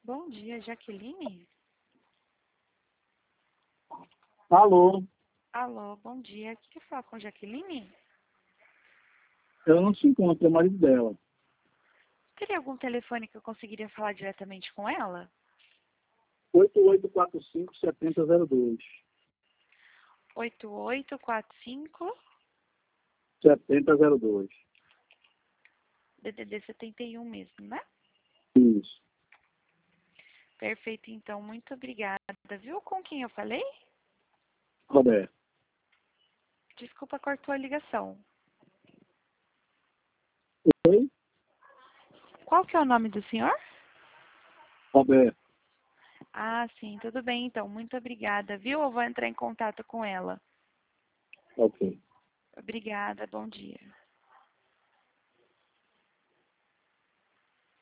Bom dia, Jaqueline? Alô, Alô, bom dia. Quer falar com Jaqueline? eu não se encontro, é o marido dela. Teria algum telefone que eu conseguiria falar diretamente com ela? 8845-7002. 8845 7002. DDD 71 mesmo, né? Isso. Perfeito, então. Muito obrigada. Viu com quem eu falei? Roberto. Desculpa, cortou a ligação. Oi? Qual que é o nome do senhor? Roberto. Ah, sim, tudo bem, então. Muito obrigada, viu? Eu vou entrar em contato com ela. Ok. Obrigada, bom dia.